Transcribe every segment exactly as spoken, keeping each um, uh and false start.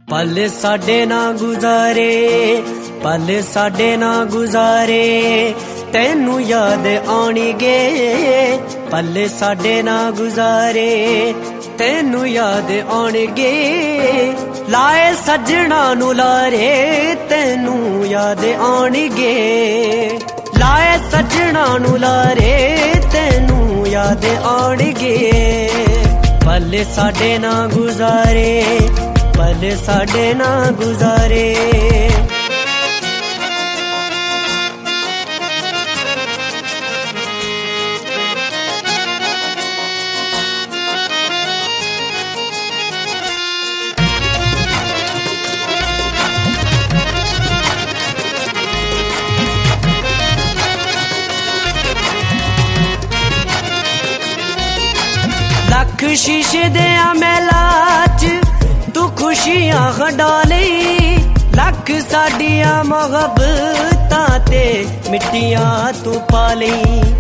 पल साडे ना गुजारे, पल साडे ना गुजारे, तैनू याद आउणगे। पल साडे ना गुजारे, तैनू याद आउणगे। लाए सजना नू लारे, तैनू याद आउणगे। लाए सजना नू लारे, तैनू याद आउणगे। पल साडे ना गुजारे, पल साडे ना गुजारे। लख शीशे दिया महला च तू खुशियां खडाली। लख साडियां मोहब्बतां ते मिट्टियां तू पाली।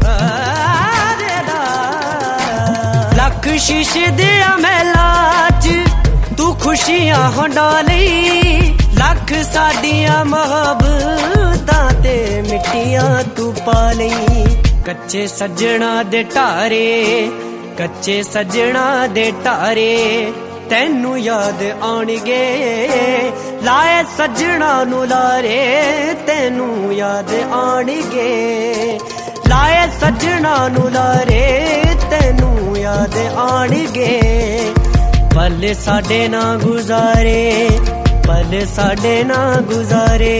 लख शीशे दिया महला च तू खुशियां खडाली। लख साडियां मोहब्बतां ते मिट्टियां तू पाली। कच्चे सजना दे ढारे, कच्चे सजना दे ढारे, तैनू याद आउणगे। लाए सजना नू लारे, तैनू याद आउणगे। लाए सजना नू लारे, तैनू याद आउणगे। पल साडे ना गुजारे, पल साडे ना गुजारे।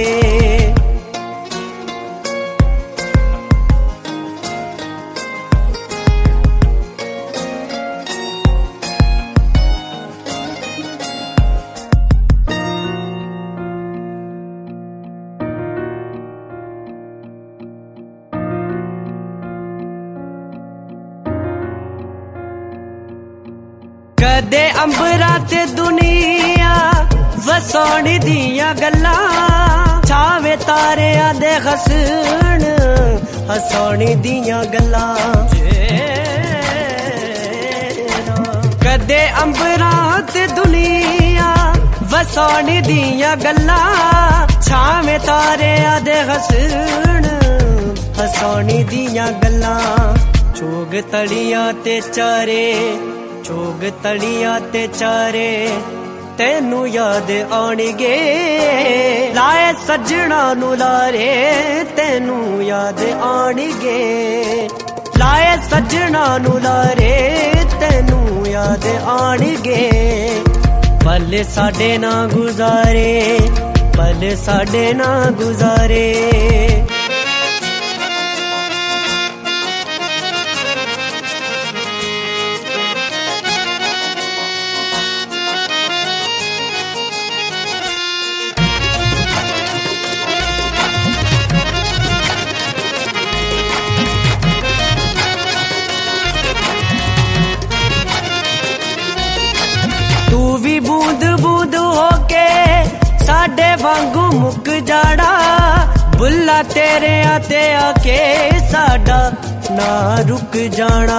कदे अंबरां ते दुनिया वसाउण दियां गल्लां। छावे तारियां दे हसन हसाउण दियां गल्लां। कदे अंबरां ते दुनिया वसाउण दियां गल्लां। छावे तारियां दे हसन हसाउण दियां गल्लां। चोग तलियां ते चारे, चोग तलियां ते चारे, तैनू याद आउणगे। लाए सजना नू लारे, तैनू याद आउणगे। लाए सजना नू लारे, तैनू याद आउणगे। पल साडे ना गुजारे, पल साडे ना गुजारे। तू भी बूंद बूंद होके साडे वांगू मुक जाना। बुल्ला तेरे आते आके साडा ना रुक जाना।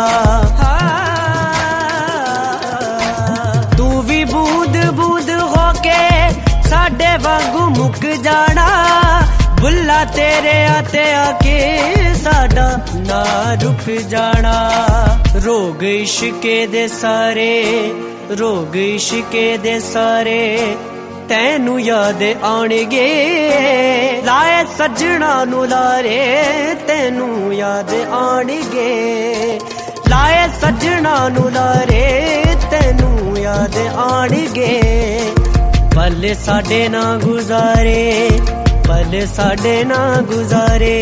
तू भी बूंद बूंद होके साडे वांगू मुक जाना। बुल्ला तेरे आते आके साडा ना रुक जाना। रोग इश्के दे सारे, रोग इश्के दे सारे, तैनू याद आउणगे। लाए सजना नू लारे, तैनू याद आउणगे। लाए सजना नू लारे, तैनू याद आउणगे। पल साडे ना गुजारे, पल साडे ना गुजारे।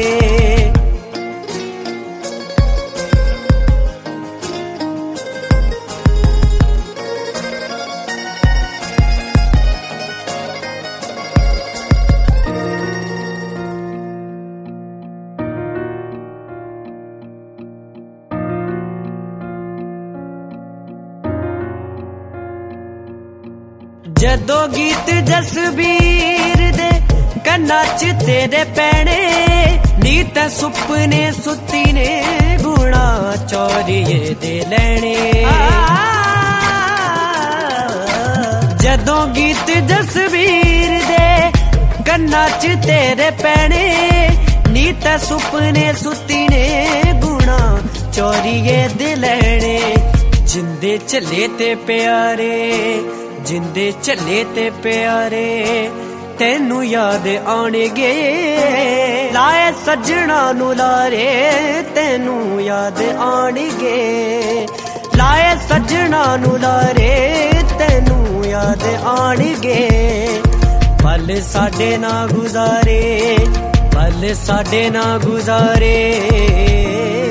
जदो गीत जसबीर दे कन्ना च तेरे पैने। नीत सुपने सुती ने गुणा चोरिए दे लैने। जदों गीत जसवीर दे कन्ना च तेरे पैने नी ते सुपने सुती ने गुणा चोरिए दे लैने जिंदे चले ते प्यारे जिंदे चले ते प्यारे तेनू याद आउणगे लाए सजना नू लारे तेनू याद आउणगे लाए सजना नू लारे तेनू याद आउणगे पल साडे ना गुजारे पल साडे ना गुजारे